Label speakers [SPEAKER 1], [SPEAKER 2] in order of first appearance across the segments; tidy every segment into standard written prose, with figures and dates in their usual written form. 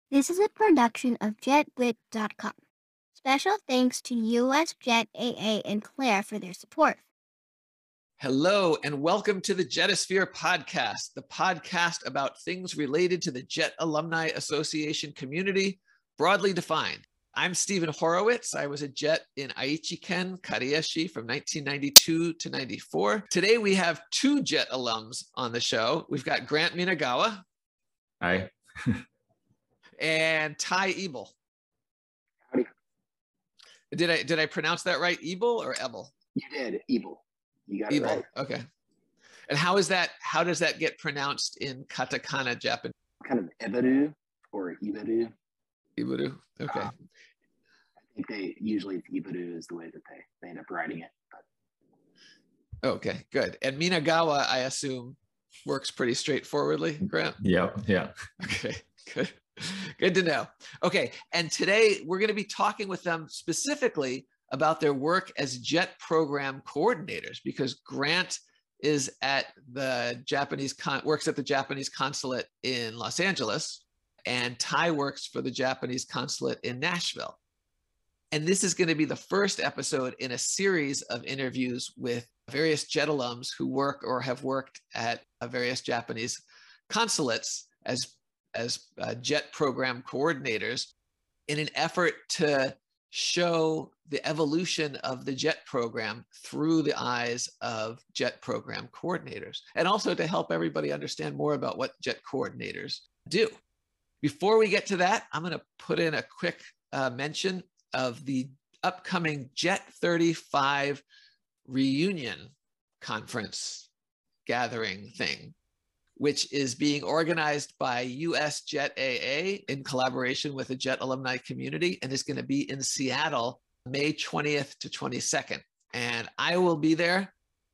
[SPEAKER 1] This is a production of JetBlip.com. Special thanks to US Jet AA and Claire for their support.
[SPEAKER 2] Hello, and welcome to the Jetosphere podcast, the podcast about things related to the Jet Alumni Association community, broadly defined. I'm Stephen Horowitz. I was a Jet in Aichi-ken, Karieshi from 1992 to 94. Today we have two Jet alums on the show. We've got Grant Minagawa.
[SPEAKER 3] Hi.
[SPEAKER 2] And Ty Ebel.
[SPEAKER 4] Howdy.
[SPEAKER 2] Did I pronounce that right? Ebel or Ebel?
[SPEAKER 4] You did. Ebel. You got
[SPEAKER 2] Ebel.
[SPEAKER 4] it right.
[SPEAKER 2] Okay. And how does that get pronounced in katakana Japanese?
[SPEAKER 4] Kind of Eberu or Iberu.
[SPEAKER 2] Iberu. Okay.
[SPEAKER 4] I think they usually Iberu is the way that they end up writing it. But.
[SPEAKER 2] Okay, good. And Minagawa, I assume, works pretty straightforwardly, Grant?
[SPEAKER 3] Yeah.
[SPEAKER 2] Okay, good. Good to know. Okay, and today we're going to be talking with them specifically about their work as JET program coordinators, because Grant is at the works at the Japanese consulate in Los Angeles, and Ty works for the Japanese consulate in Nashville. And this is going to be the first episode in a series of interviews with various JET alums who work or have worked at various Japanese consulates as JET program coordinators, in an effort to show the evolution of the JET program through the eyes of JET program coordinators, and also to help everybody understand more about what JET coordinators do. Before we get to that, I'm going to put in a quick mention of the upcoming JET 35 reunion conference gathering thing, which is being organized by US Jet AA in collaboration with the Jet alumni community, and is going to be in Seattle, May 20th to 22nd. And I will be there.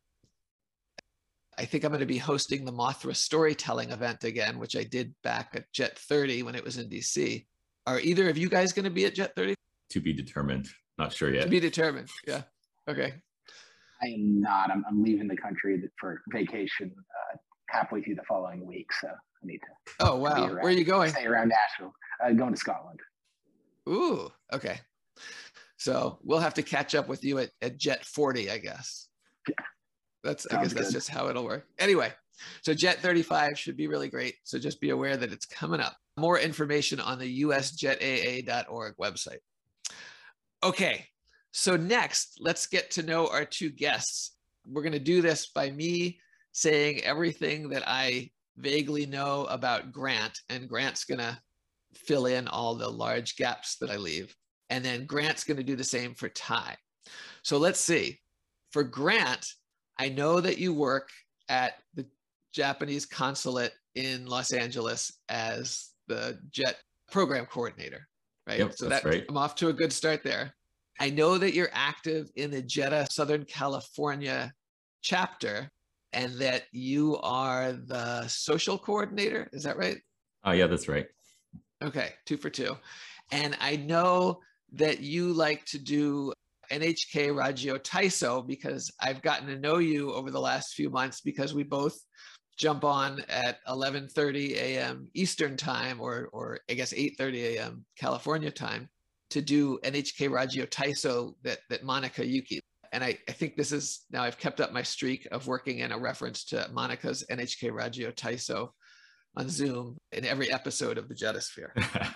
[SPEAKER 2] I think I'm going to be hosting the Mothra storytelling event again, which I did back at Jet 30 when it was in DC. Are either of you guys going to be at Jet 30?
[SPEAKER 3] To be determined. Not sure yet.
[SPEAKER 2] To be determined. Yeah. Okay.
[SPEAKER 4] I am not. I'm leaving the country for vacation halfway through the following week, so I need to.
[SPEAKER 2] Oh wow! Where are you going?
[SPEAKER 4] Stay around Nashville. Going to Scotland.
[SPEAKER 2] Ooh. Okay. So we'll have to catch up with you at Jet 40, I guess.
[SPEAKER 4] Yeah.
[SPEAKER 2] I guess that's just how it'll work. Anyway, so Jet 35 should be really great. So just be aware that it's coming up. More information on the usjetaa.org website. Okay, so next, let's get to know our two guests. We're going to do this by me saying everything that I vaguely know about Grant, and Grant's going to fill in all the large gaps that I leave. And then Grant's going to do the same for Ty. So let's see. For Grant, I know that you work at the Japanese consulate in Los Angeles as the JET program coordinator, right?
[SPEAKER 3] Yep,
[SPEAKER 2] so
[SPEAKER 3] that's right.
[SPEAKER 2] I'm off to a good start there. I know that you're active in the JETA Southern California chapter, and that you are the social coordinator. Is that right?
[SPEAKER 3] Oh, yeah, that's right.
[SPEAKER 2] Okay, 2 for 2. And I know that you like to do NHK Radio Taiso, because I've gotten to know you over the last few months, because we both jump on at 11:30 a.m. Eastern time, or I guess 8:30 a.m. California time, to do NHK Radio Taiso that Monica Yuki. And I think this is, now I've kept up my streak of working in a reference to Monica's NHK Radio Taiso on Zoom in every episode of the Jetosphere.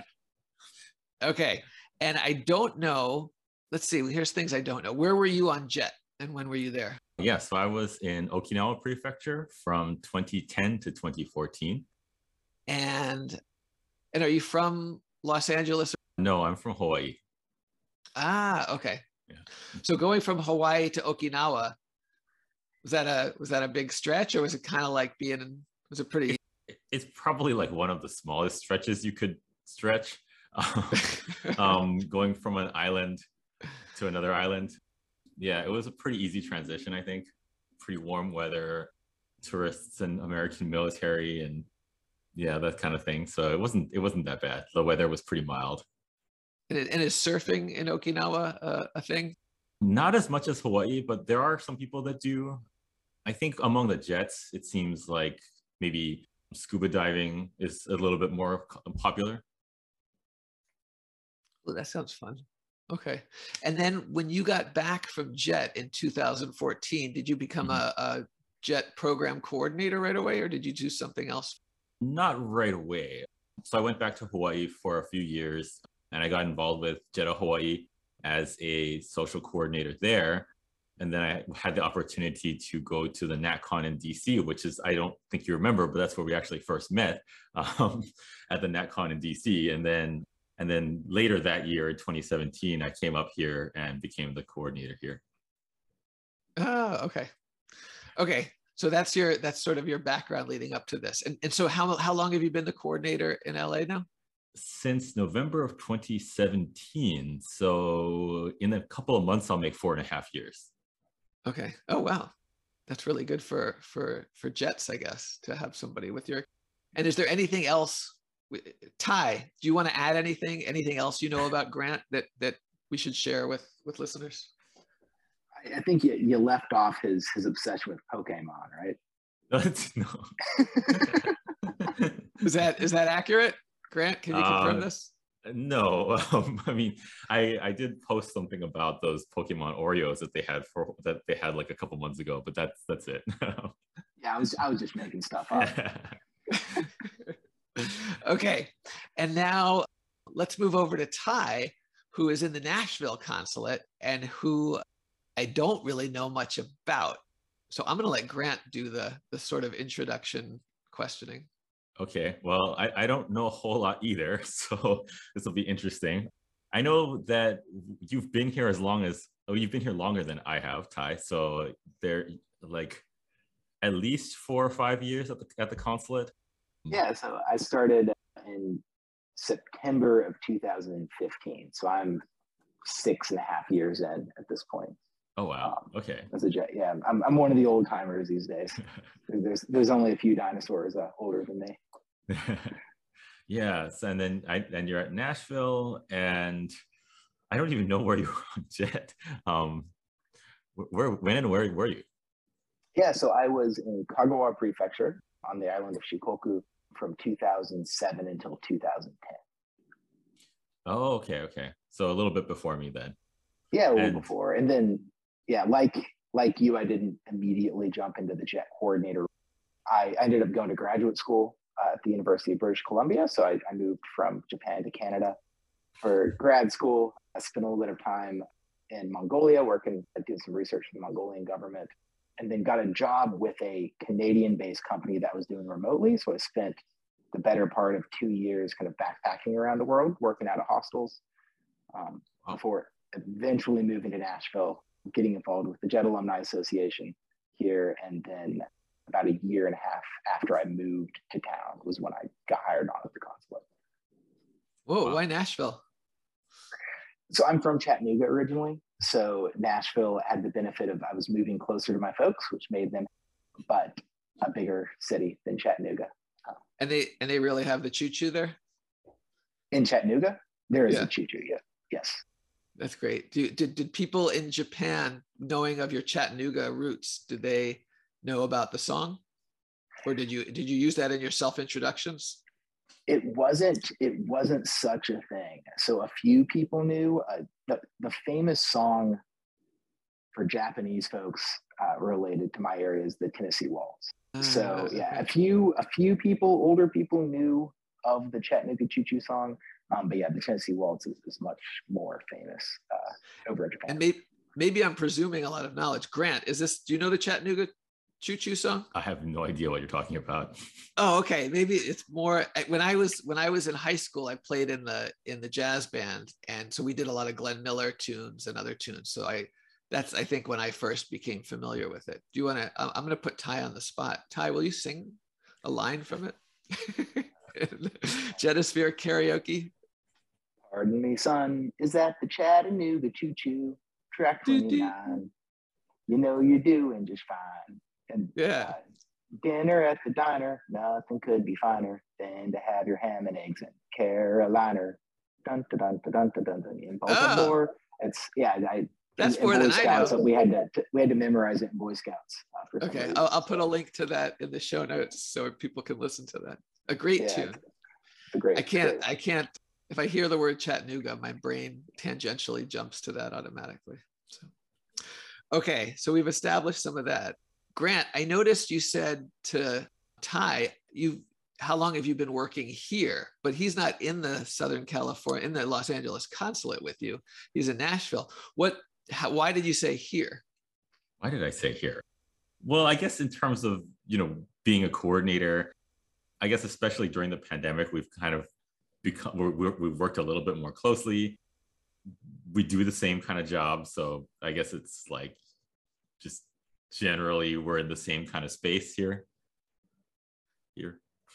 [SPEAKER 2] Okay, and I don't know, let's see, here's things I don't know. Where were you on JET, and when were you there?
[SPEAKER 3] Yeah, so I was in Okinawa Prefecture from 2010 to 2014.
[SPEAKER 2] And are you from Los Angeles?
[SPEAKER 3] No, I'm from Hawaii.
[SPEAKER 2] Ah, okay.
[SPEAKER 3] Yeah.
[SPEAKER 2] So going from Hawaii to Okinawa, was that a big stretch, or was it kind of like was it pretty?
[SPEAKER 3] It's probably like one of the smallest stretches you could stretch. Going from an island to another island. Yeah, it was a pretty easy transition, I think. Pretty warm weather, tourists and American military, and yeah, that kind of thing. So it wasn't that bad. The weather was pretty mild.
[SPEAKER 2] And is surfing in Okinawa a thing?
[SPEAKER 3] Not as much as Hawaii, but there are some people that do. I think among the Jets, it seems like maybe scuba diving is a little bit more popular.
[SPEAKER 2] Oh, that sounds fun. Okay. And then when you got back from JET in 2014, did you become a JET program coordinator right away, or did you do something else?
[SPEAKER 3] Not right away. So I went back to Hawaii for a few years, and I got involved with JET Hawaii as a social coordinator there. And then I had the opportunity to go to the NatCon in DC, which is, I don't think you remember, but that's where we actually first met, at the NatCon in DC. And then later that year in 2017, I came up here and became the coordinator here.
[SPEAKER 2] Oh, okay. Okay. So that's sort of your background leading up to this. And so how long have you been the coordinator in LA now?
[SPEAKER 3] Since November of 2017. So in a couple of months, I'll make 4.5 years.
[SPEAKER 2] Okay. Oh, wow. That's really good for JETs, I guess, to have somebody with your. And is there anything else, Ty, do you want to add anything else you know about Grant that we should share with listeners?
[SPEAKER 4] I think you left off his obsession with Pokemon, right?
[SPEAKER 3] No.
[SPEAKER 2] Is that accurate? Grant, can you confirm this?
[SPEAKER 3] No, I mean, I did post something about those Pokemon Oreos that they had like a couple months ago, but that's it.
[SPEAKER 4] Yeah, I was just making stuff up.
[SPEAKER 2] Okay, and now let's move over to Ty, who is in the Nashville consulate and who I don't really know much about. So I'm going to let Grant do the sort of introduction questioning.
[SPEAKER 3] Okay, well, I don't know a whole lot either, so this will be interesting. I know that you've been here you've been here longer than I have, Ty. So they're like at least 4 or 5 years at the consulate.
[SPEAKER 4] Yeah, so I started in September of 2015. So I'm 6.5 years in at this point.
[SPEAKER 3] Oh wow! Okay.
[SPEAKER 4] As a JET, yeah, I'm one of the old timers these days. There's only a few dinosaurs older than me.
[SPEAKER 3] Yes, and then you're at Nashville, and I don't even know where you were on JET. When were you?
[SPEAKER 4] Yeah, so I was in Kagawa Prefecture on the island of Shikoku from 2007 until 2010.
[SPEAKER 3] Oh, okay. So a little bit before me then.
[SPEAKER 4] Yeah, a little before, and then yeah, like you, I didn't immediately jump into the JET coordinator. I ended up going to graduate school at the University of British Columbia. So I moved from Japan to Canada for grad school. I spent a little bit of time in Mongolia I did some research in the Mongolian government, and then got a job with a Canadian-based company that was doing remotely. So I spent the better part of 2 years kind of backpacking around the world, working out of hostels, before eventually moving to Nashville, getting involved with the JET Alumni Association here, and then about 1.5 years after I moved to town was when I got hired on at the consulate.
[SPEAKER 2] Whoa, wow. Why Nashville?
[SPEAKER 4] So I'm from Chattanooga originally. So Nashville had the benefit of I was moving closer to my folks, which made them but a bigger city than Chattanooga.
[SPEAKER 2] And they really have the choo-choo there?
[SPEAKER 4] In Chattanooga, there is a choo-choo, yeah. Yes.
[SPEAKER 2] That's great. Did people in Japan, knowing of your Chattanooga roots, did they know about the song, or did you use that in your self-introductions?
[SPEAKER 4] It wasn't such a thing. So a few people knew the famous song for Japanese folks related to my area is the Tennessee Waltz. So yeah, okay. a few people, older people knew of the Chattanooga Choo Choo song, but yeah, the Tennessee Waltz is much more famous over in Japan.
[SPEAKER 2] And maybe I'm presuming a lot of knowledge. Grant, do you know the Chattanooga Choo Choo song?
[SPEAKER 3] I have no idea what you're talking about.
[SPEAKER 2] Oh, okay. Maybe it's more when I was in high school, I played in the jazz band, and so we did a lot of Glenn Miller tunes and other tunes. So that's I think when I first became familiar with it. Do you want to? I'm going to put Ty on the spot. Ty, will you sing a line from it? Jetosphere karaoke.
[SPEAKER 4] Pardon me, son. Is that the Chattanooga Choo Choo track 29? You know you're doing just fine. And dinner at the diner, nothing could be finer than to have your ham and eggs in Carolina. Dun dun dun dun dun dun dun. In Baltimore, that's more than Scouts, I know. We had to memorize it in Boy Scouts.
[SPEAKER 2] Okay, I'll put a link to that in the show notes so people can listen to that. A great tune.
[SPEAKER 4] It's a great.
[SPEAKER 2] I can't if I hear the word Chattanooga, my brain tangentially jumps to that automatically. So, okay, so we've established some of that. Grant, I noticed you said to Ty, how long have you been working here? But he's not in the Southern California, in the Los Angeles consulate with you. He's in Nashville. Why did you say here?
[SPEAKER 3] Why did I say here? Well, I guess in terms of, being a coordinator, I guess especially during the pandemic, we've kind of we've worked a little bit more closely. We do the same kind of job. So I guess it's like just generally we're in the same kind of space here.
[SPEAKER 4] Yeah,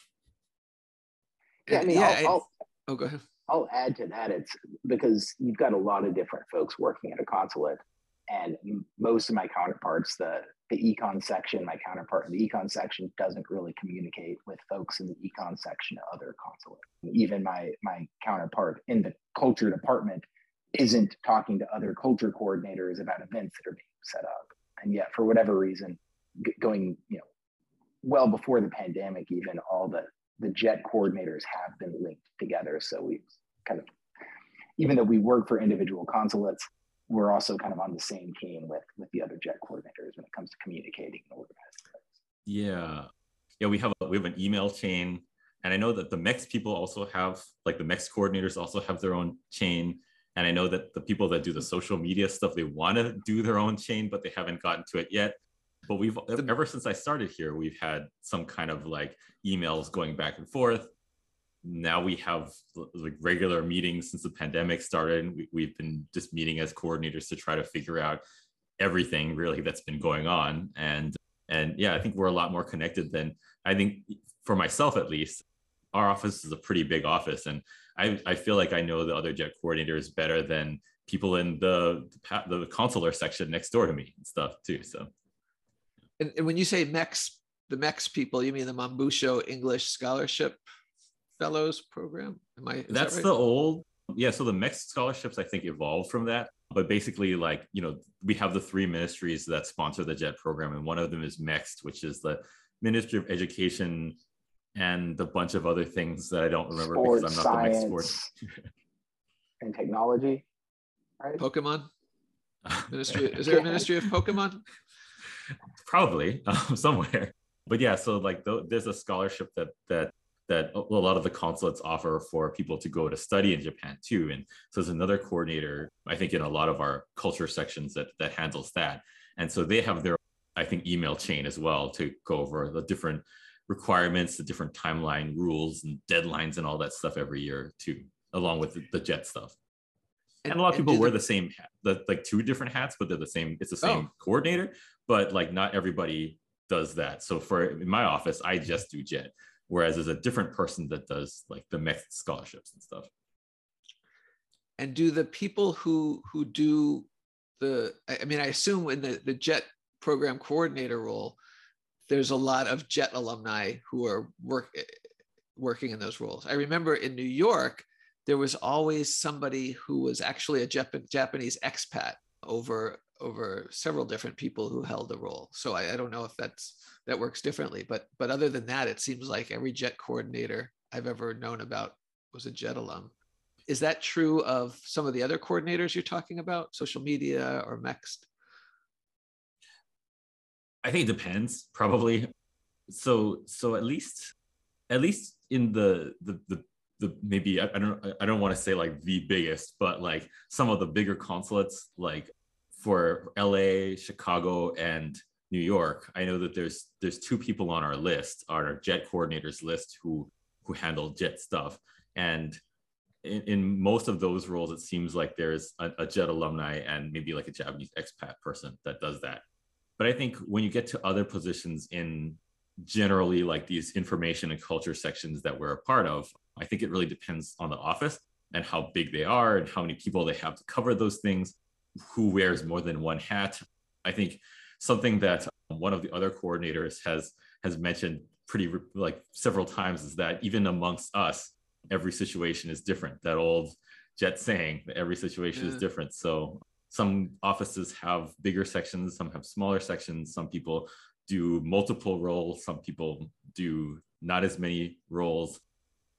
[SPEAKER 4] I mean,
[SPEAKER 2] oh, go ahead.
[SPEAKER 4] I'll add to that. It's because you've got a lot of different folks working at a consulate, and most of my counterparts, the econ section, my counterpart in the econ section doesn't really communicate with folks in the econ section of other consulates. Even my counterpart in the culture department isn't talking to other culture coordinators about events that are being set up. And yet, for whatever reason, going, well before the pandemic, even all the JET coordinators have been linked together. So we kind of, even though we work for individual consulates, we're also kind of on the same team with the other JET coordinators when it comes to communicating and organizing things.
[SPEAKER 3] Yeah, we have an email chain, and I know that the MEX people also have, like the MEX coordinators also have their own chain. And I know that the people that do the social media stuff, they want to do their own chain, but they haven't gotten to it yet. But ever since I started here, we've had some kind of like emails going back and forth. Now we have like regular meetings since the pandemic started. We've been just meeting as coordinators to try to figure out everything really that's been going on. And yeah, I think we're a lot more connected than, I think for myself at least. Our office is a pretty big office, and I feel like I know the other JET coordinators better than people in the consular section next door to me and stuff too. So,
[SPEAKER 2] and when you say MEX, the MEX people, you mean the Monbusho English Scholarship Fellows Program?
[SPEAKER 3] That's right? The old, yeah. So the MEX scholarships, I think, evolved from that. But basically, like, we have the three ministries that sponsor the JET program, and one of them is MEX, which is the Ministry of Education and a bunch of other things that I don't remember because I'm not the MEX sports
[SPEAKER 4] and technology, right?
[SPEAKER 2] Pokemon ministry. Is there a Ministry of Pokemon?
[SPEAKER 3] Probably somewhere. But yeah, so like there's a scholarship that a lot of the consulates offer for people to go to study in Japan too. And so there's another coordinator, I think, in a lot of our culture sections that handles that. And so they have their, I think, email chain as well to go over the different requirements, the different timeline rules and deadlines and all that stuff every year too, along with the JET stuff. And a lot of people wear the same hat, like two different hats, but they're the same. It's the same coordinator, but like not everybody does that. So in my office, I just do JET, whereas there's a different person that does like the MEX scholarships and stuff.
[SPEAKER 2] And do the people who do I assume in the JET program coordinator role, there's a lot of JET alumni who are working in those roles. I remember in New York, there was always somebody who was actually a Japanese expat over several different people who held the role. So I don't know if that works differently, but other than that, it seems like every JET coordinator I've ever known about was a JET alum. Is that true of some of the other coordinators you're talking about, social media or MEX?
[SPEAKER 3] I think it depends, probably. So at least in the maybe I don't want to say like the biggest, but like some of the bigger consulates, like for LA, Chicago, and New York, I know that there's two people on our list, our JET coordinators list, who handle JET stuff. And in most of those roles, it seems like there's a JET alumni and maybe like a Japanese expat person that does that. But I think when you get to other positions in generally like these information and culture sections that we're a part of, I think it really depends on the office and how big they are and how many people they have to cover those things, who wears more than one hat. I think something that one of the other coordinators has mentioned pretty like several times is that even amongst us, every situation is different. That old JET saying that every situation is different. So some offices have bigger sections, some have smaller sections, some people do multiple roles, some people do not as many roles.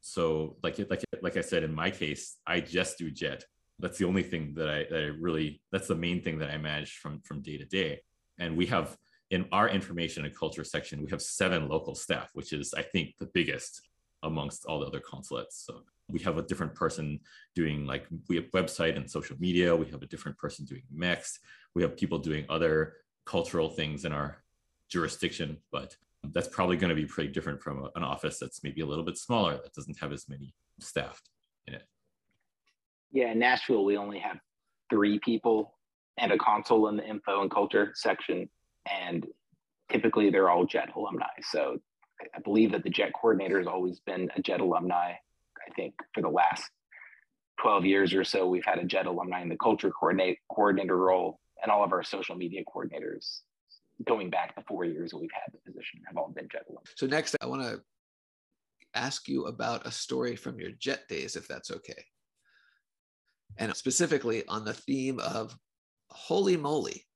[SPEAKER 3] So like I said, in my case, I just do Jet. That's the only thing that I really, that's the main thing that I manage from day to day. And we have, in our information and culture section, we have 7 local staff, which is, I think, the biggest amongst all the other consulates. So we have a different person doing, like, we have website and social media. We have a different person doing MEX. We have people doing other cultural things in our jurisdiction, but that's probably going to be pretty different from an office that's maybe a little bit smaller, that doesn't have as many staff in it.
[SPEAKER 4] Yeah, in Nashville, we only have 3 people and a consul in the info and culture section, and typically they're all JET alumni. So I believe that the JET coordinator has always been a JET alumni. I think for the last 12 years or so, we've had a JET alumni in the culture coordinator role, and all of our social media coordinators, going back the 4 years that we've had the position, have all been JET alumni.
[SPEAKER 2] So next, I want to ask you about a story from your JET days, if that's okay. And specifically on the theme of holy moly.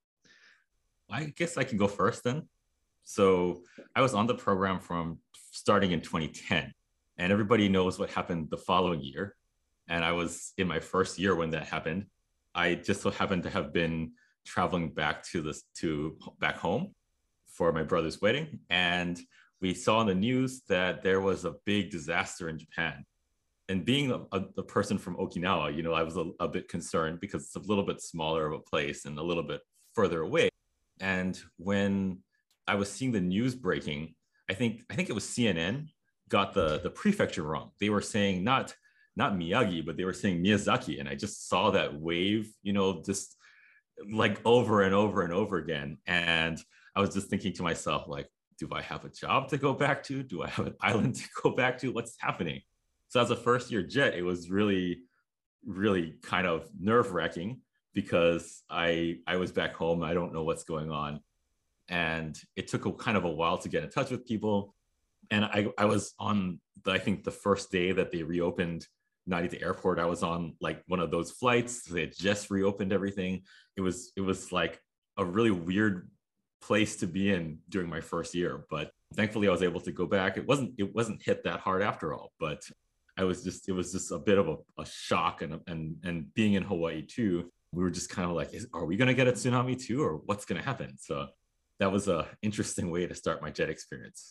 [SPEAKER 3] I guess I can go first then. So I was on the program from starting in 2010, and everybody knows what happened the following year. And I was in my first year when that happened. I just so happened to have been traveling back back home for my brother's wedding. And we saw in the news that there was a big disaster in Japan. And being a person from Okinawa, you know, I was a bit concerned because it's a little bit smaller of a place and a little bit further away. And when I was seeing the news breaking, I think it was CNN got the prefecture wrong. They were saying not Miyagi, but they were saying Miyazaki. And I just saw that wave, you know, just like over and over and over again. And I was just thinking to myself, like, do I have a job to go back to? Do I have an island to go back to? What's happening? So as a first year JET, it was really, really kind of nerve-wracking because I was back home. I don't know what's going on. And it took kind of a while to get in touch with people. And I was on, I think the first day that they reopened Narita Airport, I was on like one of those flights. They had just reopened everything. It was like a really weird place to be in during my first year. But thankfully I was able to go back. It wasn't hit that hard after all, but it was just a bit of a shock, and being in Hawaii too, we were just kind of like, are we going to get a tsunami too, or what's going to happen? So that was an interesting way to start my JET experience.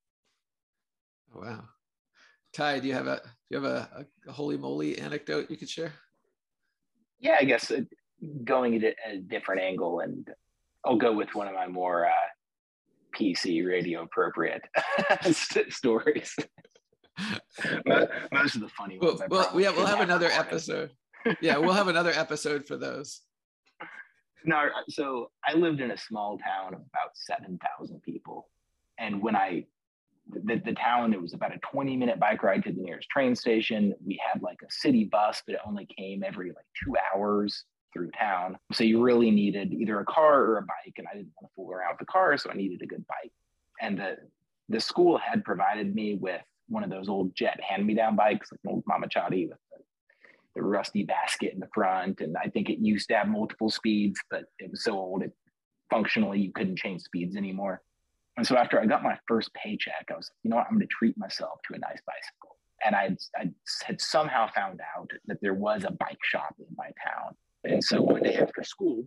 [SPEAKER 2] Oh, wow. Ty, do you have a holy moly anecdote you could share?
[SPEAKER 4] Yeah, I guess going at a different angle, and I'll go with one of my more PC radio appropriate stories. Most of the funny ones.
[SPEAKER 2] We'll have another episode. Yeah, we'll have another episode for those.
[SPEAKER 4] No, so I lived in a small town of about 7,000 people, and when the town, it was about a 20-minute bike ride to the nearest train station. We had like a city bus, but it only came every like 2 hours through town. So you really needed either a car or a bike, and I didn't want to fool around with the car, so I needed a good bike. And the school had provided me with one of those old JET hand-me-down bikes, like an old Mamachati with the rusty basket in the front. And I think it used to have multiple speeds, but it was so old, functionally you couldn't change speeds anymore. And so after I got my first paycheck, I was like, you know what, I'm going to treat myself to a nice bicycle. And I had somehow found out that there was a bike shop in my town. And so one day after school,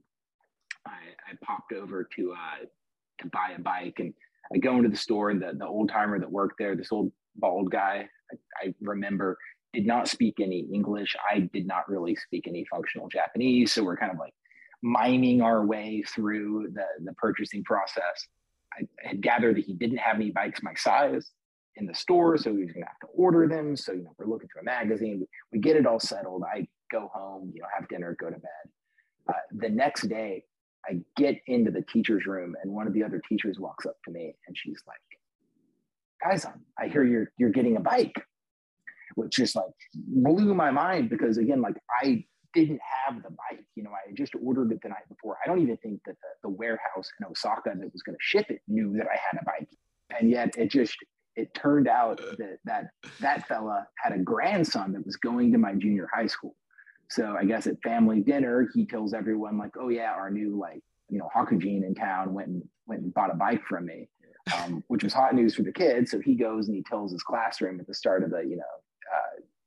[SPEAKER 4] I popped over to buy a bike, and I go into the store, and the old timer that worked there, this old bald guy, I remember, did not speak any English. I did not really speak any functional Japanese. So we're kind of like miming our way through the purchasing process. I had gathered that he didn't have any bikes my size in the store, so he was going to have to order them. So, you know, we're looking through a magazine. We get it all settled. I go home, you know, have dinner, go to bed. The next day, I get into the teacher's room, and one of the other teachers walks up to me, and she's like, "Guys, I hear you're getting a bike," which just like blew my mind, because again, like I didn't have the bike. You know, I had just ordered it the night before. I don't even think that the warehouse in Osaka that was going to ship it knew that I had a bike. And yet it turned out that fella had a grandson that was going to my junior high school. So I guess at family dinner, he tells everyone like, "Oh yeah, our new, like, you know, Hakujin in town went and bought a bike from me," which was hot news for the kids. So he goes and he tells his classroom at the start of the, you know,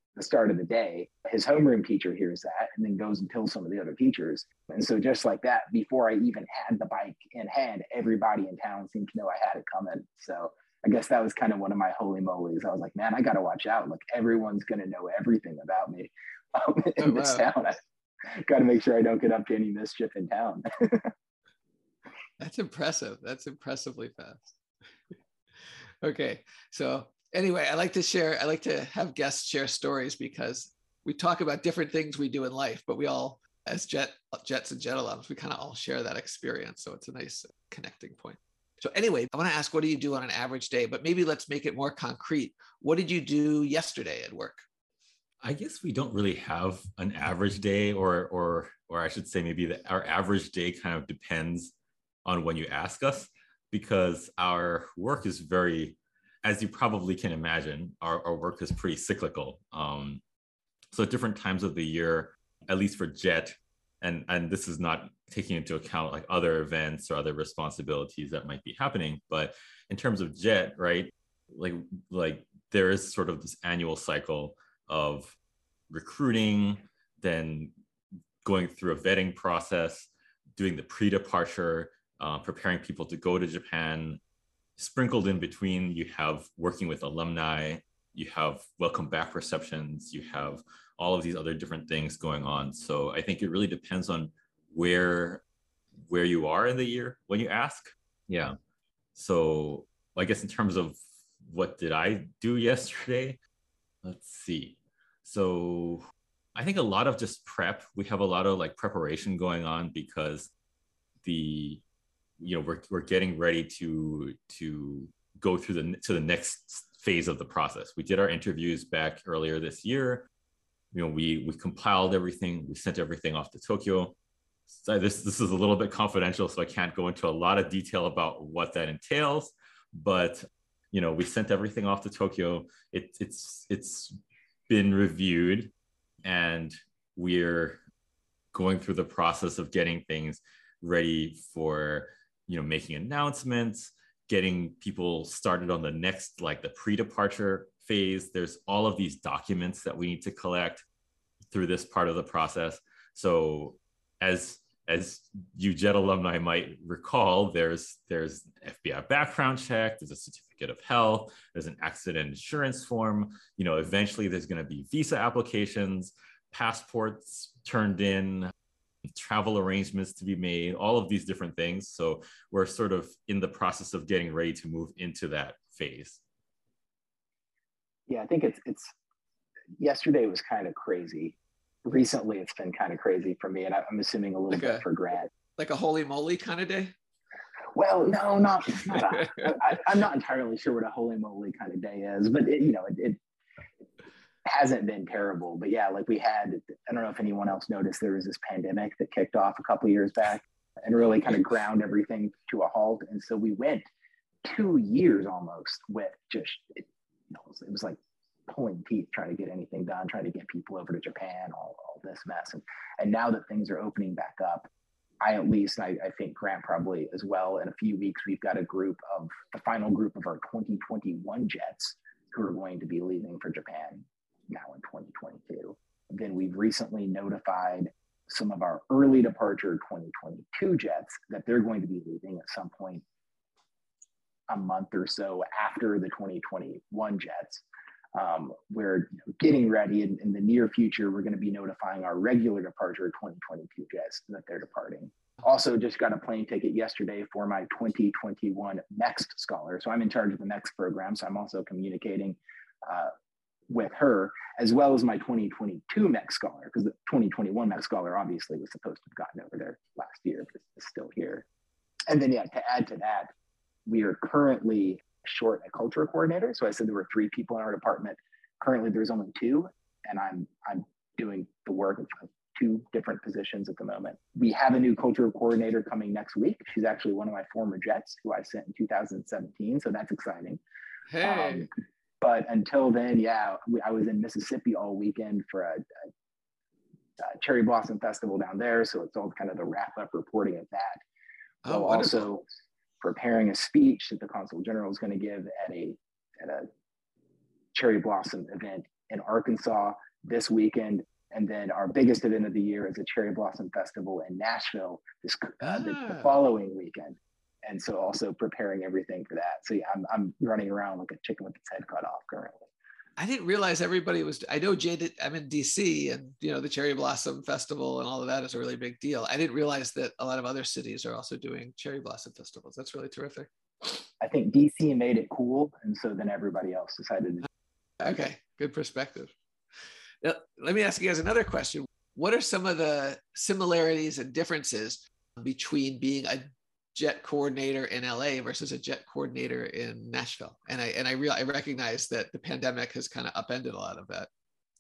[SPEAKER 4] the start of the day. His homeroom teacher hears that and then goes and tells some of the other teachers. And so just like that, before I even had the bike in hand, everybody in town seemed to know I had it coming. So I guess that was kind of one of my holy mollies. I was like, man, I got to watch out. Like, everyone's going to know everything about me in this town. I got to make sure I don't get up to any mischief in town.
[SPEAKER 2] That's impressive. That's impressively fast. Okay. So anyway, I like to have guests share stories, because we talk about different things we do in life, but we all, as Jets and Jet alums, we kind of all share that experience. So it's a nice connecting point. So anyway, I want to ask, what do you do on an average day? But maybe let's make it more concrete. What did you do yesterday at work?
[SPEAKER 3] I guess we don't really have an average day, or I should say maybe our average day kind of depends on when you ask us, because our work is very, as you probably can imagine, our work is pretty cyclical. So at different times of the year, at least for Jet, and this is not taking into account like other events or other responsibilities that might be happening, but in terms of Jet, right, like there is sort of this annual cycle of recruiting, then going through a vetting process, doing the pre-departure, preparing people to go to Japan. Sprinkled in between, you have working with alumni, you have welcome back receptions, you have all of these other different things going on. So I think it really depends on where you are in the year when you ask. Yeah. So I guess in terms of what did I do yesterday? Let's see. So I think a lot of just prep. We have a lot of like preparation going on, because we're getting ready to go through to the next phase of the process. We did our interviews back earlier this year. We compiled everything. We sent everything off to Tokyo. So this is a little bit confidential, so I can't go into a lot of detail about what that entails. But we sent everything off to Tokyo. It's been reviewed, and we're going through the process of getting things ready for making announcements, getting people started on the next, like the pre-departure phase. There's all of these documents that we need to collect through this part of the process. So as you Jet alumni might recall, there's FBI background check, there's a certificate of health, there's an accident insurance form. Eventually there's going to be visa applications, passports turned in, travel arrangements to be made, all of these different things. So we're sort of in the process of getting ready to move into that phase.
[SPEAKER 4] Yeah, I think it's yesterday was kind of crazy. Recently, it's been kind of crazy for me, and I'm assuming a little bit for Grant.
[SPEAKER 2] Like a holy moly kind of day?
[SPEAKER 4] Well, no, I'm not entirely sure what a holy moly kind of day is, but it hasn't been terrible. But yeah, like I don't know if anyone else noticed, there was this pandemic that kicked off a couple of years back and really kind of ground everything to a halt. And so we went 2 years almost with just, it was like pulling teeth trying to get anything done, trying to get people over to Japan, all this mess. And now that things are opening back up, I think Grant probably as well, in a few weeks, we've got the final group of our 2021 Jets who are going to be leaving for Japan now in 2022. Then we've recently notified some of our early departure 2022 Jets that they're going to be leaving at some point a month or so after the 2021 Jets. We're getting ready in the near future. We're going to be notifying our regular departure 2022 Jets that they're departing. Also just got a plane ticket yesterday for my 2021 MEXT scholar. So I'm in charge of the MEXT program. So I'm also communicating with her, as well as my 2022 MEXT scholar, because the 2021 MEXT scholar obviously was supposed to have gotten over there last year, but it's still here. And then, to add to that, we are currently short a culture coordinator. So I said there were 3 people in our department. Currently, there's only 2, and I'm doing the work of 2 different positions at the moment. We have a new culture coordinator coming next week. She's actually one of my former Jets who I sent in 2017, so that's exciting.
[SPEAKER 2] Hey.
[SPEAKER 4] But until then, I was in Mississippi all weekend for a Cherry Blossom Festival down there. So it's all kind of the wrap up reporting of that. While also preparing a speech that the Consul General is going to give at a Cherry Blossom event in Arkansas this weekend. And then our biggest event of the year is a Cherry Blossom Festival in Nashville the following weekend. And so also preparing everything for that. So yeah, I'm running around like a chicken with its head cut off currently.
[SPEAKER 2] I didn't realize everybody was, I know Jay, I'm in DC, and the Cherry Blossom Festival and all of that is a really big deal. I didn't realize that a lot of other cities are also doing Cherry Blossom festivals. That's really terrific.
[SPEAKER 4] I think DC made it cool, and so then everybody else decided to.
[SPEAKER 2] Okay, good perspective. Now, let me ask you guys another question. What are some of the similarities and differences between being a JET coordinator in LA versus a JET coordinator in Nashville? And I recognize that the pandemic has kind of upended a lot of that.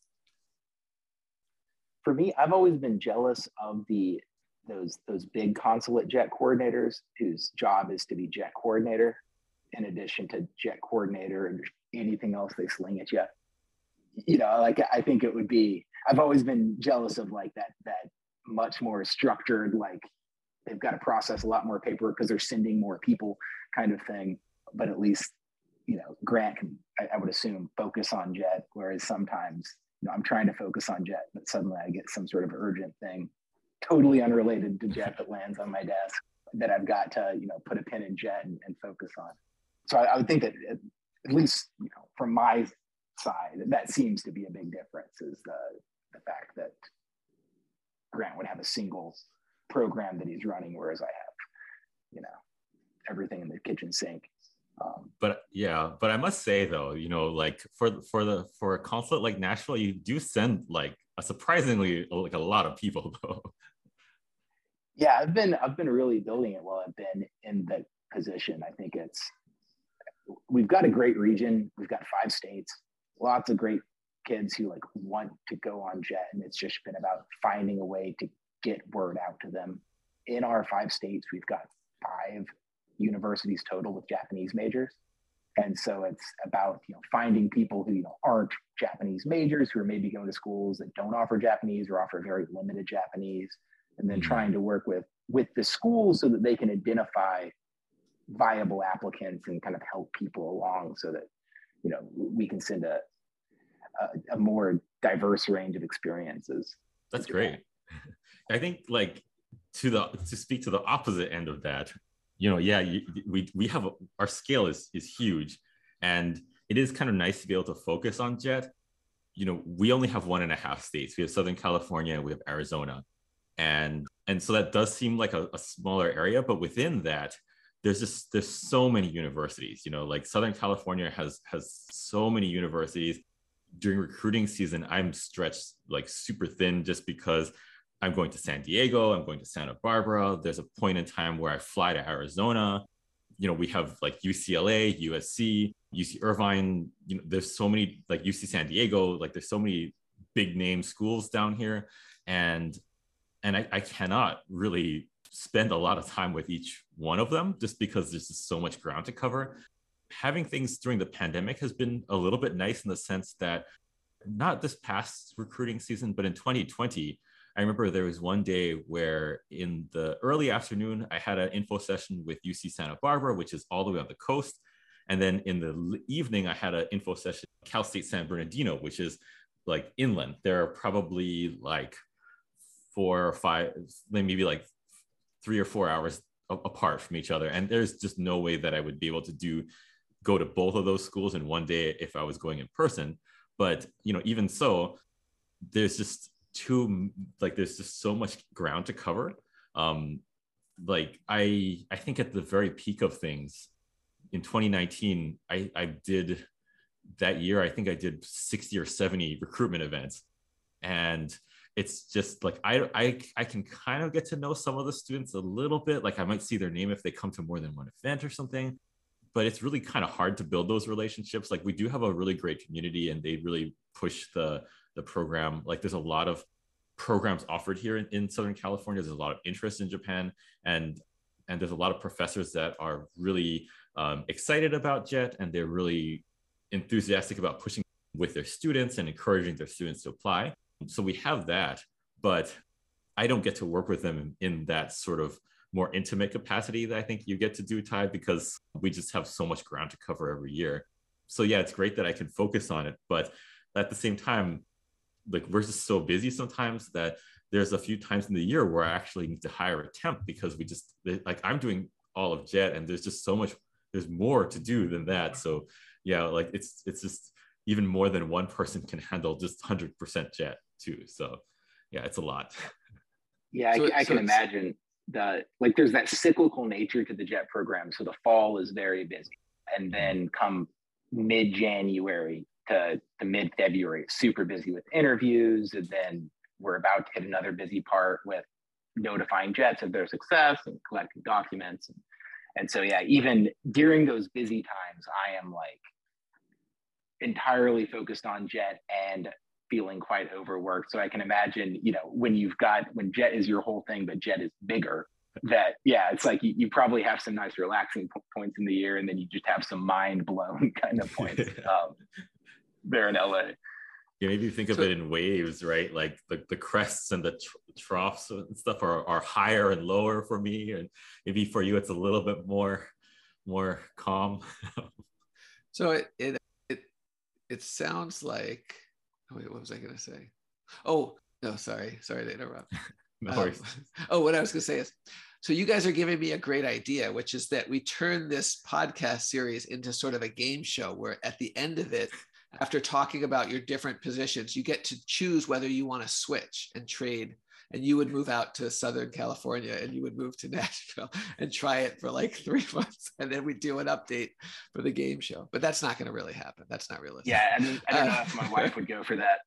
[SPEAKER 4] For me, I've always been jealous of those big consulate JET coordinators whose job is to be JET coordinator in addition to JET coordinator and anything else they sling at you. Like I think it would be, I've always been jealous of like that much more structured, like they've got to process a lot more paperwork because they're sending more people kind of thing. But at least, Grant can, I would assume, focus on JET, whereas sometimes I'm trying to focus on JET, but suddenly I get some sort of urgent thing totally unrelated to JET that lands on my desk that I've got to, put a pin in JET and focus on. So I would think that at least, from my side, that seems to be a big difference, is the fact that Grant would have a single program that he's running, whereas I have, everything in the kitchen sink.
[SPEAKER 3] But I must say though, like for a consulate like Nashville, you do send like a surprisingly like a lot of people though.
[SPEAKER 4] Yeah, I've been really building it while I've been in the position. I think we've got a great region. We've got 5 states, lots of great kids who like want to go on JET, and it's just been about finding a way to get word out to them. In our 5 states, we've got 5 universities total with Japanese majors. And so it's about, finding people who, aren't Japanese majors, who are maybe going to schools that don't offer Japanese or offer very limited Japanese, and then trying to work with the schools so that they can identify viable applicants and kind of help people along so that, we can send a more diverse range of experiences.
[SPEAKER 3] That's great. I think like to speak to the opposite end of that, we have our scale is huge, and it is kind of nice to be able to focus on JET. We only have 1.5 states. We have Southern California, we have Arizona, and so that does seem like a smaller area, but within that, there's so many universities. Like Southern California has so many universities. During recruiting season, I'm stretched like super thin just because I'm going to San Diego, I'm going to Santa Barbara. There's a point in time where I fly to Arizona. We have like UCLA, USC, UC Irvine. There's so many, like UC San Diego, like there's so many big name schools down here. And I cannot really spend a lot of time with each one of them just because there's just so much ground to cover. Having things during the pandemic has been a little bit nice in the sense that not this past recruiting season, but in 2020, I remember there was one day where in the early afternoon, I had an info session with UC Santa Barbara, which is all the way on the coast. And then in the evening, I had an info session at Cal State San Bernardino, which is like inland. There are probably like 4 or 5, maybe like 3 or 4 hours apart from each other. And there's just no way that I would be able to go to both of those schools in one day if I was going in person. But, even so, there's just there's just so much ground to cover. Like I think at the very peak of things in 2019, I did that year, I think I did 60 or 70 recruitment events. And it's just like, I can kind of get to know some of the students a little bit. Like I might see their name if they come to more than one event or something, but it's really kind of hard to build those relationships. Like we do have a really great community and they really push the program. Like there's a lot of programs offered here in Southern California. There's a lot of interest in Japan, and there's a lot of professors that are really excited about JET, and they're really enthusiastic about pushing with their students and encouraging their students to apply. So we have that, but I don't get to work with them in that sort of more intimate capacity that I think you get to do, Ty, because we just have so much ground to cover every year. So yeah, it's great that I can focus on it, but At the same time, like we're just so busy sometimes that there's a few times in the year where I actually need to hire a temp because like I'm doing all of Jet and there's just so much, there's more to do than that. So yeah, like it's just even more than one person can handle just 100% Jet too. So yeah, it's a lot.
[SPEAKER 4] Yeah, I can imagine that. Like there's that cyclical nature to the Jet program. So the fall is very busy. And then come mid-January to mid-February, super busy with interviews. And then we're about to hit another busy part with notifying Jets of their success and collecting documents. And so, yeah, even during those busy times, I am like entirely focused on Jet and feeling quite overworked. So I can imagine, when Jet is your whole thing, but Jet is bigger, that, yeah, it's like you probably have some nice relaxing points in the year, and then you just have some mind blown kind of points there in LA.
[SPEAKER 3] Yeah, maybe you think of it in waves, right? Like the crests and the troughs and stuff are higher and lower for me, and maybe for you it's a little bit more calm.
[SPEAKER 2] So it sounds like. Oh wait, what was I going to say? Oh no, sorry to interrupt.
[SPEAKER 3] No worries.
[SPEAKER 2] What I was going to say is, so you guys are giving me a great idea, which is that we turn this podcast series into sort of a game show where at the end of it, after talking about your different positions, you get to choose whether you want to switch and trade. And you would move out to Southern California and you would move to Nashville and try it for like 3 months. And then we do an update for the game show. But that's not going to really happen. That's not realistic.
[SPEAKER 4] Yeah, I don't know if my wife would go for that.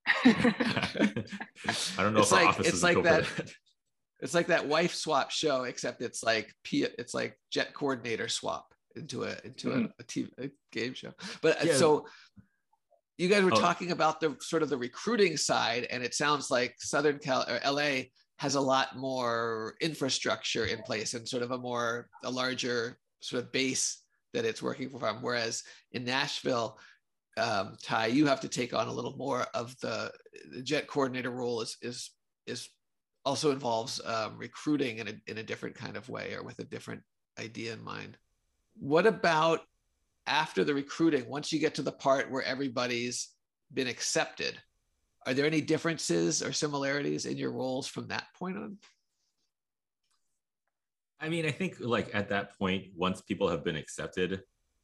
[SPEAKER 3] I don't know if our office would go for that.
[SPEAKER 2] It's like that wife swap show, except it's like Jet coordinator swap into a game show. But yeah. So you guys were talking about the sort of the recruiting side, and it sounds like Southern Cal or LA has a lot more infrastructure in place and sort of a larger sort of base that it's working from. Whereas in Nashville, Ty, you have to take on a little more of the Jet coordinator role is also involves recruiting in a different kind of way or with a different idea in mind. What about after the recruiting, once you get to the part where everybody's been accepted, are there any differences or similarities in your roles from that point on?
[SPEAKER 3] I mean, I think like at that point, once people have been accepted,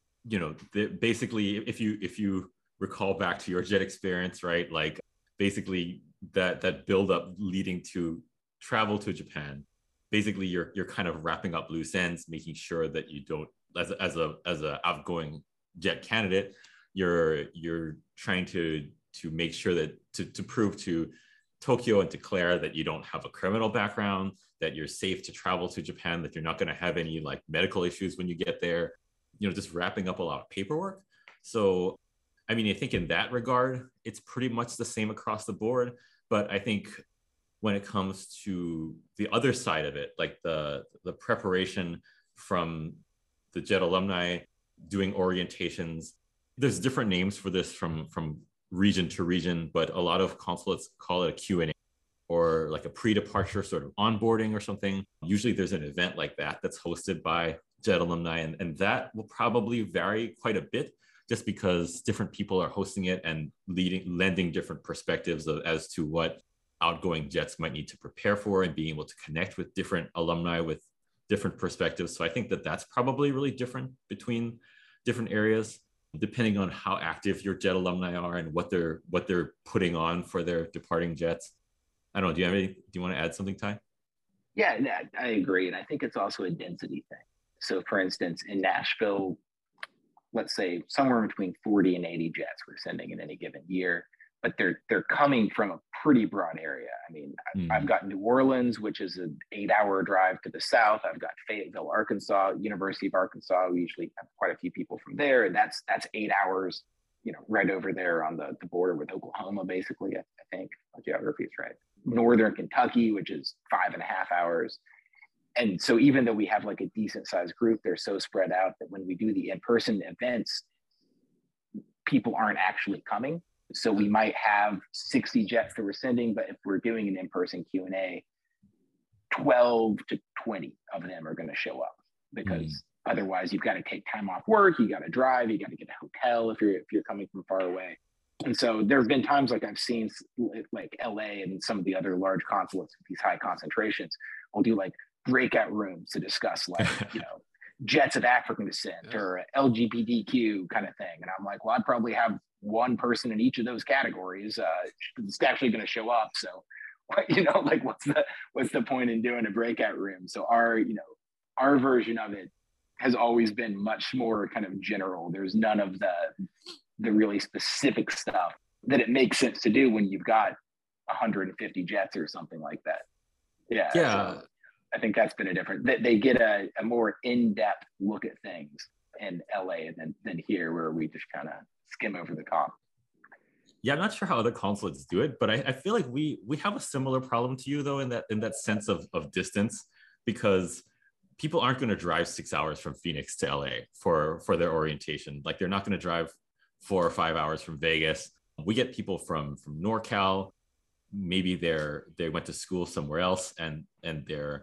[SPEAKER 3] basically, if you recall back to your Jet experience, right? Like basically that build up leading to travel to Japan, basically you're kind of wrapping up loose ends, making sure that you don't, as a outgoing Jet candidate, you're trying to make sure that to prove to Tokyo and to Claire that you don't have a criminal background, that you're safe to travel to Japan, that you're not going to have any like medical issues when you get there, just wrapping up a lot of paperwork. So I mean, I think in that regard, it's pretty much the same across the board. But I think when it comes to the other side of it, like the preparation from the Jet alumni doing orientations, there's different names for this from region to region, but a lot of consulates call it a Q&A or like a pre-departure sort of onboarding or something. Usually there's an event like that that's hosted by Jet alumni, and that will probably vary quite a bit just because different people are hosting it and lending different perspectives as to what outgoing Jets might need to prepare for and being able to connect with different alumni with different perspectives. So I think that that's probably really different between different areas, depending on how active your Jet alumni are and what they're putting on for their departing Jets. I don't know. Do you want to add something, Ty?
[SPEAKER 4] Yeah, I agree. And I think it's also a density thing. So for instance, in Nashville, let's say somewhere between 40 and 80 Jets we're sending in any given year, but they're coming from a pretty broad area. I mean, I've got New Orleans, which is an 8-hour drive to the south. I've got Fayetteville, Arkansas, University of Arkansas. We usually have quite a few people from there, and that's 8 hours, right over there on the border with Oklahoma, basically. I think my geography is right. Northern Kentucky, which is 5.5 hours. And so even though we have like a decent sized group, they're so spread out that when we do the in-person events, people aren't actually coming. So we might have 60 Jets that we're sending, but if we're doing an in-person Q&A, 12 to 20 of them are going to show up because otherwise you've got to take time off work, you got to drive, you got to get a hotel if you're coming from far away. And so there have been times like I've seen like LA and some of the other large consulates with these high concentrations will do like breakout rooms to discuss like, jets of African descent or LGBTQ kind of thing. And I'm like, well, I'd probably have one person in each of those categories that's actually going to show up. So, like what's the point in doing a breakout room? So our version of it has always been much more kind of general. There's none of the really specific stuff that it makes sense to do when you've got 150 jets or something like that. Yeah. So I think that's been a different, they get a more in-depth look at things in LA than here, where we just kind of skim over the top.
[SPEAKER 3] Yeah, I'm not sure how other consulates do it, but I feel like we have a similar problem to you though, in that sense of distance, because people aren't going to drive 6 hours from Phoenix to LA for their orientation. Like they're not going to drive 4 or 5 hours from Vegas. We get people from NorCal, maybe they went to school somewhere else, and they're,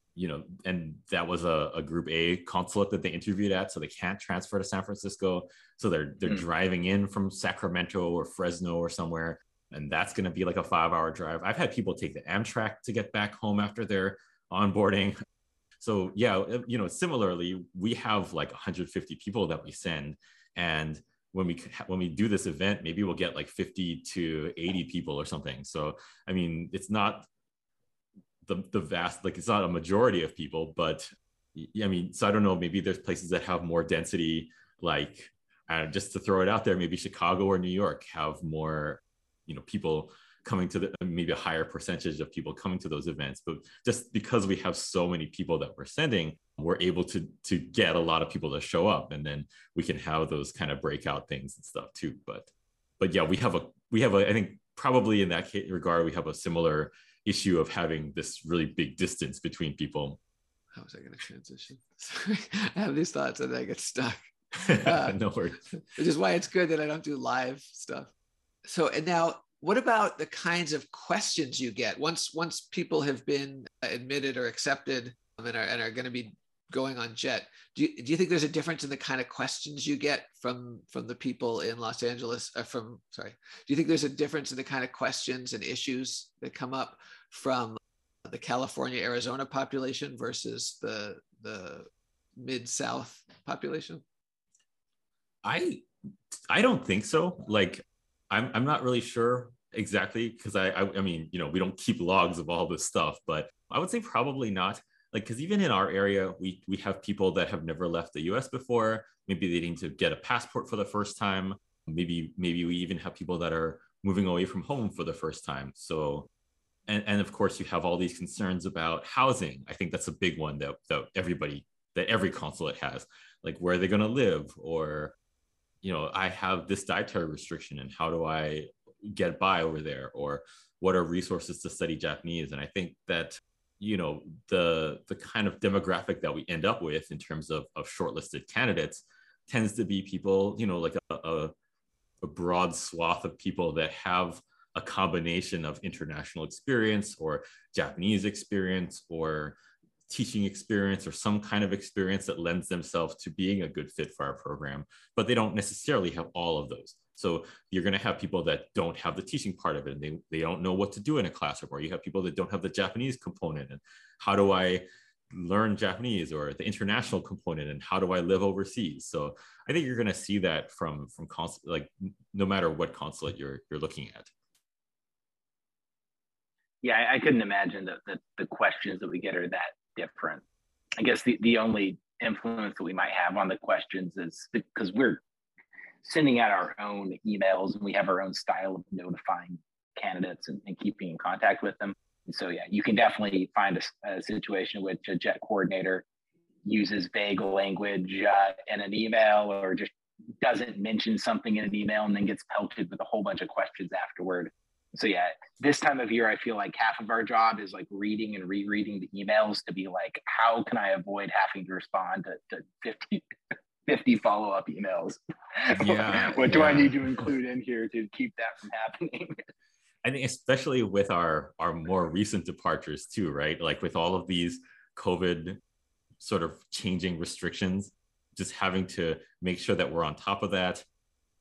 [SPEAKER 3] and that was a Group A consulate that they interviewed at, so they can't transfer to San Francisco. So they're driving in from Sacramento or Fresno or somewhere, and that's going to be like a 5-hour drive. I've had people take the Amtrak to get back home after their onboarding. So yeah, similarly, we have like 150 people that we send, and when we do this event, maybe we'll get like 50 to 80 people or something. So I mean, it's not the vast, like it's not a majority of people, but I mean, so I don't know, maybe there's places that have more density, like just to throw it out there, maybe Chicago or New York have more, people coming to maybe a higher percentage of people coming to those events. But just because we have so many people that we're sending, we're able to get a lot of people to show up, and then we can have those kind of breakout things and stuff too. But yeah, we have a I think probably in that regard, we have a similar issue of having this really big distance between people.
[SPEAKER 2] How was I going to transition? Sorry. I have these thoughts and I get stuck.
[SPEAKER 3] No worries.
[SPEAKER 2] Which is why it's good that I don't do live stuff. So, and now, what about the kinds of questions you get once people have been admitted or accepted and are going to be going on JET? Do you think there's a difference in the kind of questions you get from the people in Los Angeles? Do you think there's a difference in the kind of questions and issues that come up from the California, Arizona population versus the Mid-South population?
[SPEAKER 3] I don't think so. Like, I'm not really sure exactly, because I mean, we don't keep logs of all this stuff, but I would say probably not. Like, because even in our area, we have people that have never left the US before. Maybe they need to get a passport for the first time. Maybe we even have people that are moving away from home for the first time. So, and of course, you have all these concerns about housing. I think that's a big one that every consulate has. Like, where are they going to live? Or, I have this dietary restriction, and how do I get by over there? Or what are resources to study Japanese? And I think that the kind of demographic that we end up with in terms of shortlisted candidates tends to be people, like a broad swath of people that have a combination of international experience or Japanese experience or teaching experience or some kind of experience that lends themselves to being a good fit for our program, but they don't necessarily have all of those. So you're going to have people that don't have the teaching part of it, and they don't know what to do in a classroom, or you have people that don't have the Japanese component, and how do I learn Japanese, or the international component, and how do I live overseas? So I think you're going to see that from like no matter what consulate you're looking at.
[SPEAKER 4] Yeah, I couldn't imagine that the questions that we get are that different. I guess the only influence that we might have on the questions is because we're sending out our own emails and we have our own style of notifying candidates and keeping in contact with them. And so, yeah, you can definitely find a situation in which a JET coordinator uses vague language in an email, or just doesn't mention something in an email and then gets pelted with a whole bunch of questions afterward. So yeah, this time of year, I feel like half of our job is like reading and rereading the emails to be like, how can I avoid having to respond to 50 follow-up emails?
[SPEAKER 3] Yeah.
[SPEAKER 4] What do I need to include in here to keep that from happening?
[SPEAKER 3] I think especially with our more recent departures too, right? Like with all of these COVID sort of changing restrictions, just having to make sure that we're on top of that.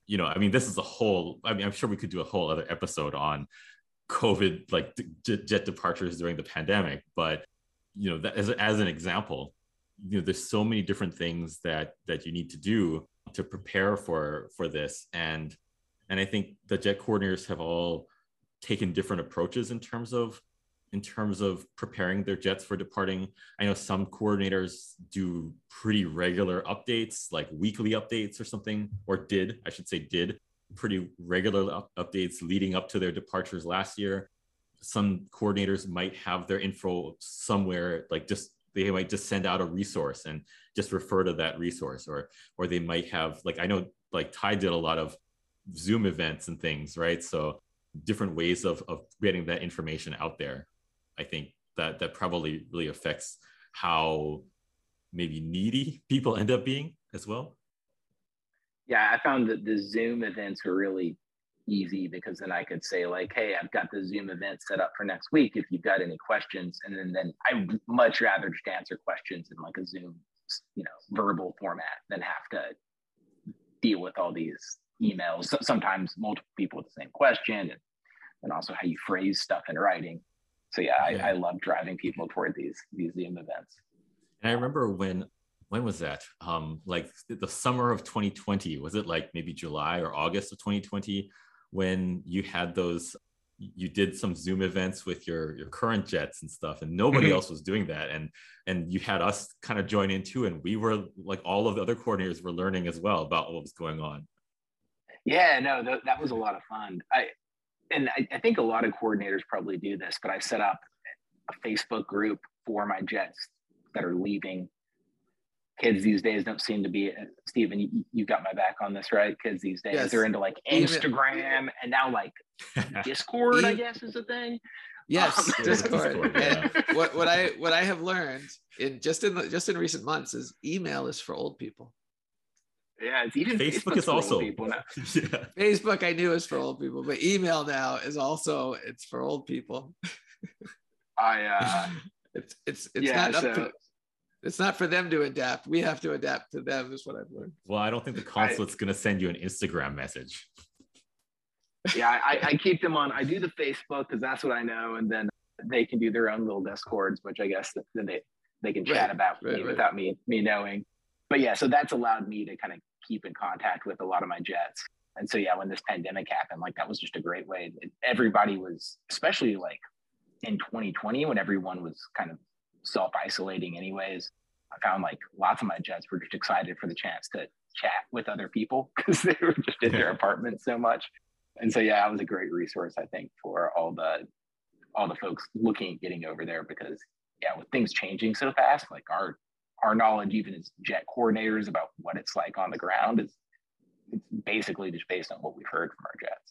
[SPEAKER 3] I mean, this is a whole, I mean, I'm sure we could do a whole other episode on COVID, like jet departures during the pandemic. But, that as an example, there's so many different things that you need to do to prepare for this. And I think the jet coordinators have all taken different approaches in terms of preparing their jets for departing. I know some coordinators do pretty regular updates, like weekly updates or something, or did pretty regular updates leading up to their departures last year. Some coordinators might have their info somewhere, like they might just send out a resource and just refer to that resource, or they might have, like, I know like Ty did a lot of Zoom events and things, right? So different ways of getting that information out there. I think that probably really affects how maybe needy people end up being as well.
[SPEAKER 4] Yeah, I found that the Zoom events were really easy, because then I could say like, hey, I've got the Zoom event set up for next week if you've got any questions. And then I would much rather just answer questions in like a Zoom, verbal format than have to deal with all these emails. So sometimes multiple people with the same question, and also how you phrase stuff in writing. So yeah, I love driving people toward these Zoom events.
[SPEAKER 3] And I remember when was that? Like the summer of 2020, was it like maybe July or August of 2020, when you had you did some Zoom events with your current jets and stuff, and nobody else was doing that. And you had us kind of join in too. And we were like, all of the other coordinators were learning as well about what was going on.
[SPEAKER 4] Yeah, no, that was a lot of fun. I think a lot of coordinators probably do this, but I set up a Facebook group for my jets that are leaving. Kids these days don't seem to be, Stephen, you got my back on this, right? Kids these days,
[SPEAKER 2] yes.
[SPEAKER 4] They're into like Instagram and now like Discord, I guess, is a thing.
[SPEAKER 2] Yes, Discord.
[SPEAKER 3] Yeah.
[SPEAKER 2] And what I have learned in recent months is email is for old people.
[SPEAKER 4] Yeah, it's even
[SPEAKER 3] Facebook is also
[SPEAKER 4] people now.
[SPEAKER 3] Yeah.
[SPEAKER 2] Facebook I knew is for old people, but email now is also, it's for old people. It's not for them to adapt. We have to adapt to them, is what I've learned.
[SPEAKER 3] Well, I don't think the consulate's going to send you an Instagram message.
[SPEAKER 4] Yeah, I keep them on. I do the Facebook because that's what I know, and then they can do their own little Discords, which I guess then they can chat about me without me knowing. But yeah, so that's allowed me to kind of keep in contact with a lot of my jets. And so yeah, when this pandemic happened, like that was just a great way. Everybody was, especially like in 2020 when everyone was kind of self-isolating anyways, I found like lots of my jets were just excited for the chance to chat with other people because they were just in their apartment so much. And so yeah, it was a great resource, I think, for all the folks looking at getting over there, because yeah, with things changing so fast, like our knowledge, even as jet coordinators, about what it's like on the ground it's basically just based on what we've heard from our jets.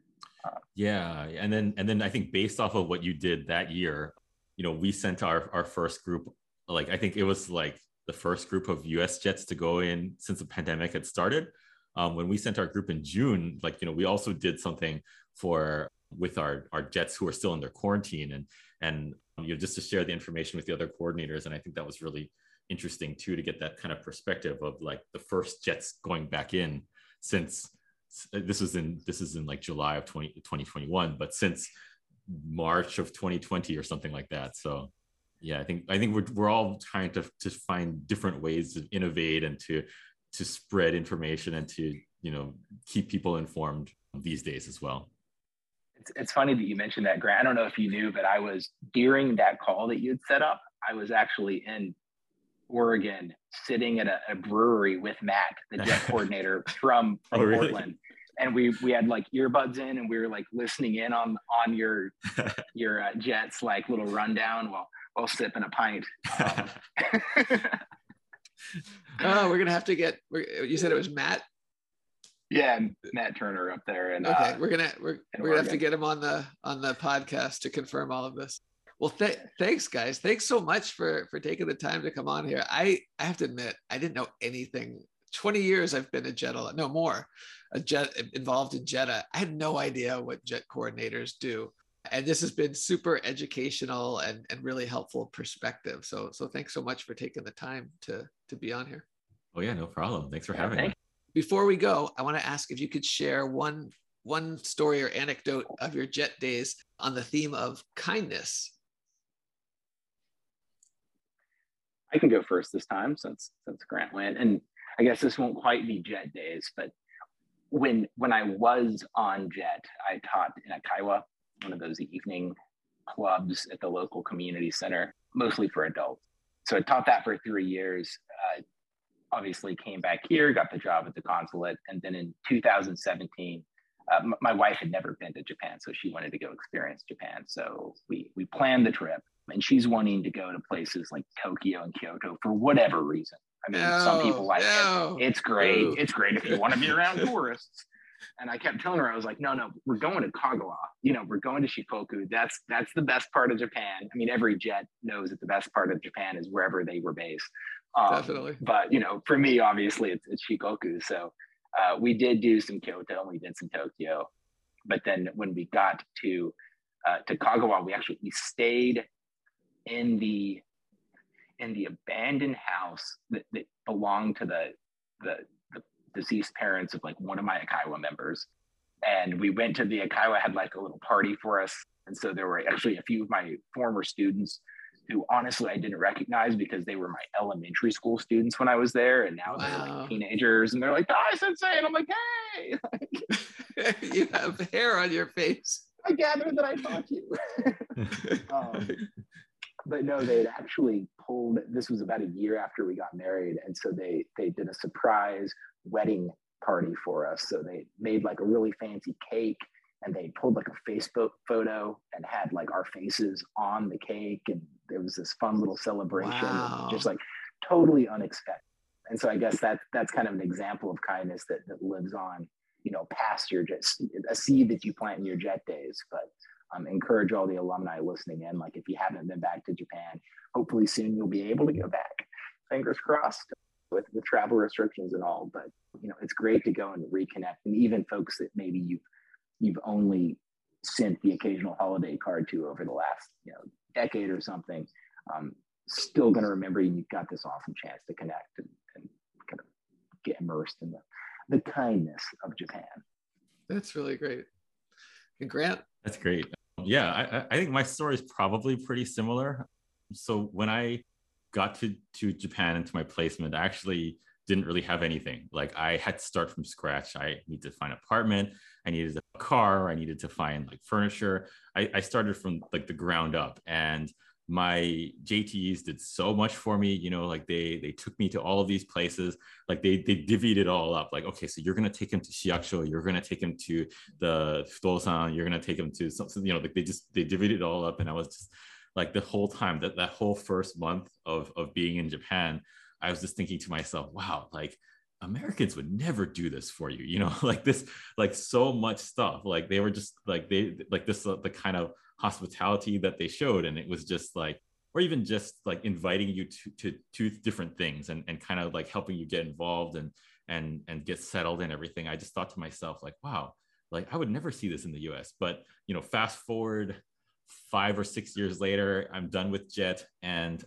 [SPEAKER 3] Yeah, and then I think based off of what you did that year, we sent our first group, like I think it was like the first group of US jets to go in since the pandemic had started. When we sent our group in June, like, we also did something with our jets who are still in their quarantine, and just to share the information with the other coordinators. And I think that was really interesting too, to get that kind of perspective of like the first jets going back in since this is in like July of 2021, but since March of 2020 or something like that. So yeah, I think we're all trying to find different ways to innovate and to spread information and to keep people informed these days as well.
[SPEAKER 4] It's funny that you mentioned that, Grant. I don't know if you knew, but I was, during that call that you'd set up, I was actually in Oregon sitting at a brewery with Matt, the jet coordinator from
[SPEAKER 3] really?
[SPEAKER 4] Portland. And we had like earbuds in, and we were like listening in on your jets, like little rundown while sipping a pint.
[SPEAKER 2] Oh, we're gonna have to get. You said it was Matt.
[SPEAKER 4] Yeah, Matt Turner up there, and
[SPEAKER 2] okay, we're gonna have to get him on the podcast to confirm all of this. Well, thanks, guys. Thanks so much for taking the time to come on here. I have to admit, I didn't know anything. 20 years I've been a jet involved in JETA. I had no idea what jet coordinators do. And this has been super educational and really helpful perspective. So thanks so much for taking the time to be on here.
[SPEAKER 3] Oh yeah, no problem. Thanks for having me.
[SPEAKER 2] before we go, I want to ask if you could share one story or anecdote of your jet days on the theme of kindness.
[SPEAKER 4] I can go first this time since Grant went, and I guess this won't quite be jet days, but when I was on jet, I taught in Akaiwa, one of those evening clubs at the local community center, mostly for adults. So I taught that for 3 years. Obviously came back here, got the job at the consulate, and then in 2017, my wife had never been to Japan, so she wanted to go experience Japan. So we planned the trip, and she's wanting to go to places like Tokyo and Kyoto for whatever reason. I mean, some people like it. It's great. It's great if you want to be around tourists. And I kept telling her, I was like, no, we're going to Kagawa. We're going to Shikoku. That's the best part of Japan. I mean, every jet knows that the best part of Japan is wherever they were based.
[SPEAKER 2] Definitely.
[SPEAKER 4] But, for me, obviously, it's Shikoku. So we did do some Kyoto and we did some Tokyo. But then when we got to Kagawa, we stayed in the abandoned house that belonged to the deceased parents of like one of my Akaiwa members. And we went to the Akaiwa, had like a little party for us. And so there were actually a few of my former students who honestly I didn't recognize because they were my elementary school students when I was there. And now they're like teenagers and they're like, "Hi, Sensei." And I'm like, "Hey."
[SPEAKER 2] You have hair on your face.
[SPEAKER 4] I gathered that I taught you. But no, they had actually pulled, this was about a year after we got married. And so they did a surprise wedding party for us. So they made like a really fancy cake and they pulled like a Facebook photo and had like our faces on the cake. And there was this fun little celebration, just like totally unexpected. And so I guess that's kind of an example of kindness that lives on, past your just a seed that you plant in your jet days. But encourage all the alumni listening in. Like if you haven't been back to Japan, hopefully soon you'll be able to go back. Fingers crossed with the travel restrictions and all. But it's great to go and reconnect. And even folks that maybe you've only sent the occasional holiday card to over the last decade or something, still going to remember you've got this awesome chance to connect and kind of get immersed in the kindness of Japan.
[SPEAKER 2] That's really great. And Grant?
[SPEAKER 3] That's great. Yeah, I think my story is probably pretty similar. So when I got to Japan into my placement, I actually didn't really have anything. Like I had to start from scratch. I needed to find an apartment. I needed a car. I needed to find like furniture. I started from like the ground up, and my JTEs did so much for me. Like they took me to all of these places. Like they divvied it all up. Like, okay, so you're going to take him to Shiyakusho. You're going to take him to the Futosan. You're going to take him to something, like they divvied it all up. And I was just like the whole time that whole first month of being in Japan, I was just thinking to myself, wow, like Americans would never do this for you, like this, like so much stuff. Like they were just like, the kind of hospitality that they showed. And it was just like, or even just like inviting you to different things and kind of like helping you get involved and get settled and everything. I just thought to myself, like, wow, like I would never see this in the US. But, fast forward 5 or 6 years later, I'm done with JET and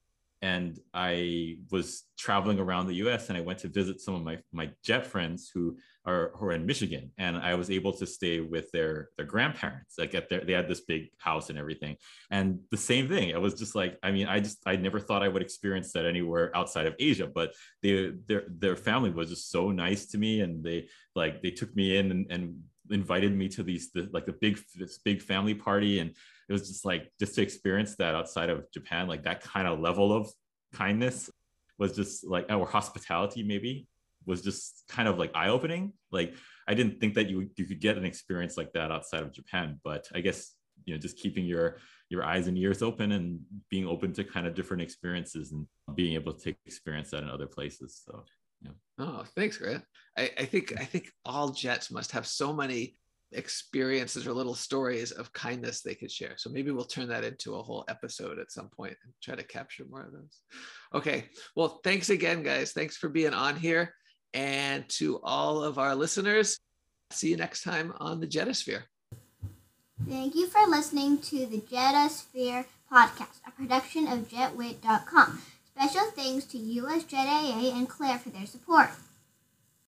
[SPEAKER 3] I was traveling around the US and I went to visit some of my JET friends who are in Michigan, and I was able to stay with their grandparents. Like they had this big house and everything. And the same thing, it was just like, I mean, I never thought I would experience that anywhere outside of Asia, but their family was just so nice to me. And they took me in and invited me to this big family party. And it was just like, just to experience that outside of Japan, like that kind of level of kindness was just like, or hospitality maybe, was just kind of like eye-opening. Like I didn't think that you could get an experience like that outside of Japan. But I guess, just keeping your eyes and ears open and being open to kind of different experiences and being able to experience that in other places. So yeah.
[SPEAKER 2] Oh, thanks, Grant. I think all Jets must have so many experiences or little stories of kindness they could share. So maybe we'll turn that into a whole episode at some point and try to capture more of those. Okay. Well, thanks again, guys. Thanks for being on here. And to all of our listeners, see you next time on the Jetosphere.
[SPEAKER 1] Thank you for listening to the Jetosphere podcast, a production of JetWit.com. Special thanks to US Jet AA and Claire for their support.